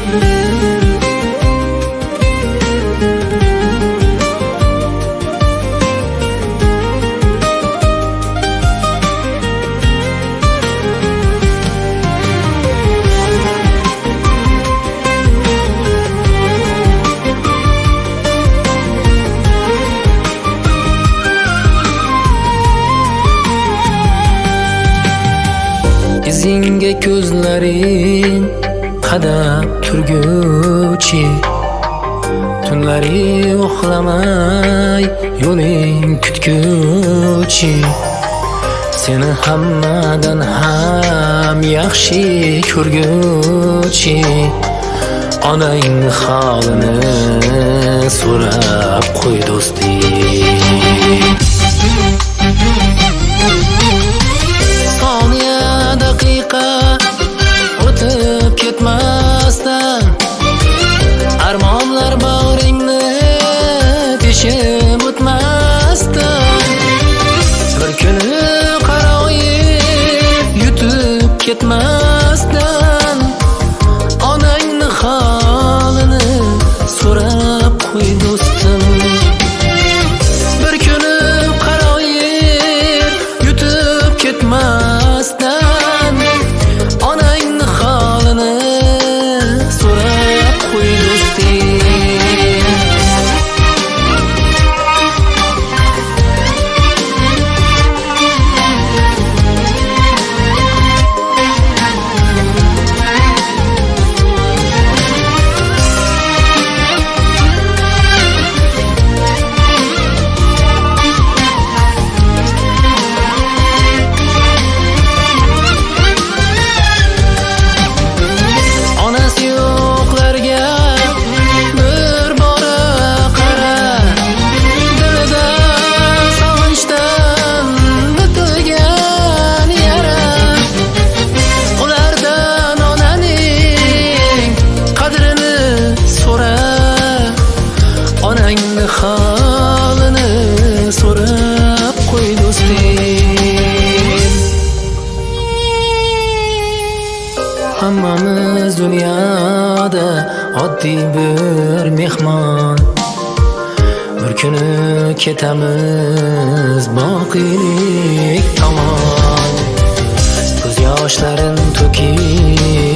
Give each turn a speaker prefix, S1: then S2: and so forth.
S1: Izingga ko'zlaring qadab turguchi, tunlari uxlamay yo'ling kutguchi, seni hammadan ham yaxshi ko'rguchi, onang holini so'rab qo'y do'sting. Daqiqa o'tib ketmasdan armonlar bag'ringni teshib o'tmasdan bir kuni qaroyib yutib ketmasdan onangni holini so'rab qo'y do'stim. Bir kuni qaroyib yutib ketmasdan holini so'rab qo'y do'stim. Hammamiz dunyoda oddiy bir mehmon, bir kuni ketamiz boqiylik tomon. Ko'z yoshlarin to'kib